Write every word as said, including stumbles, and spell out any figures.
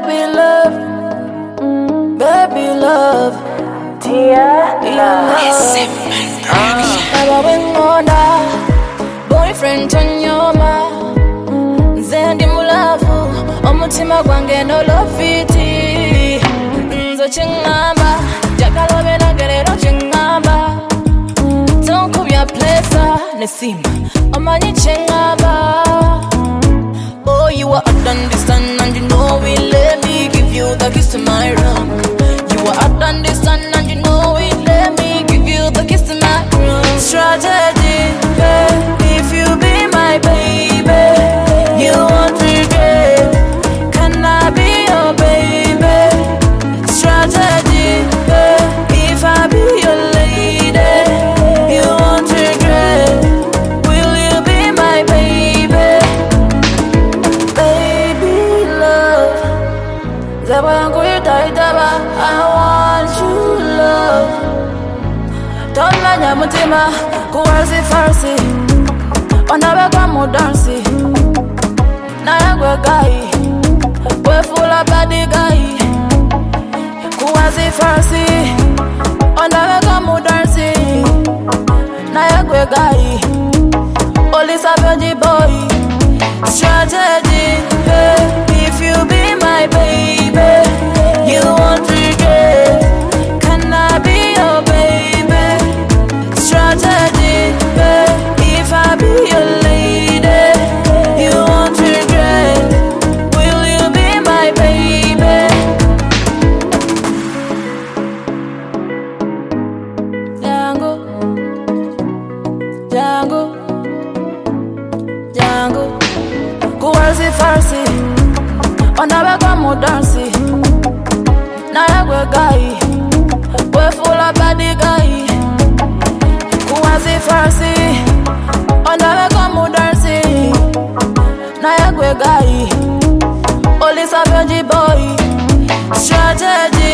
baby love, baby love, Tia love. Aba wengona, boyfriend tonyoma, nzendi mulavu, omutima gwange no lofiti, nzo chingamba, jakalo bena gerero chingamba, tonkubya plesa, nesima, omanyi chingamba. Oh, you are out on this sun and you know it. Let me give you the kiss to my room. You are out on this sun and you know it. Let me give you the kiss to my room. Strategy, babe, if you be my baby, you won't regret. Can I be your baby? Strategy, babe, if I be your lady, you won't regret. Will you be my baby? Baby love, Zaba yangu itaitaba. I want you love. Tomanya mutima kuwazi farsi, onabe kwa mudansi. Na yangwe gai, we fula badi gai. Kuwazi farsi, onabe kwa mudansi. Na yangwe gai, oli savage boy. Strategy, hey, if you be my baby, you won't regret. Can I be your baby? Strategy, hey, if I be your lady, you won't regret. Will you be my baby? Django, Django, Django. Kuwazi farsi, onabe kwa mudansi. Na yagwe gai, we fula badi gai. Kuwazi farsi, onabe kwa mudansi. Na yagwe gai, oli savage boy. Strategy.